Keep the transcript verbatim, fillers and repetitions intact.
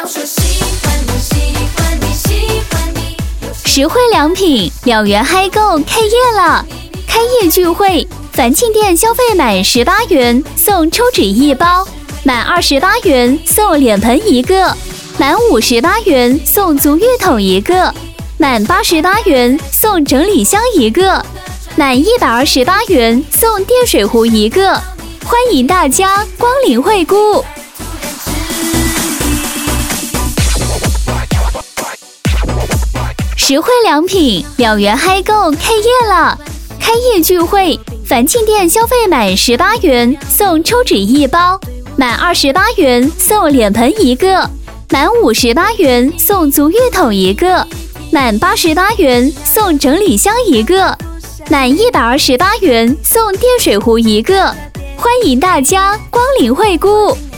实惠良品，两元嗨购开业了！开业聚会，凡进店消费满十八元送抽纸一包，满二十八元送脸盆一个，满五十八元送足浴桶一个，满八十八元送整理箱一个，满一百二十八元送电水壶一个。欢迎大家光临惠顾。实惠良品，两元嗨购开业了！开业聚会，凡进店消费满十八元送抽纸一包，满二十八元送脸盆一个，满五十八元送足浴桶一个，满八十八元送整理箱一个，满一百二十八元送电水壶一个。欢迎大家光临惠顾。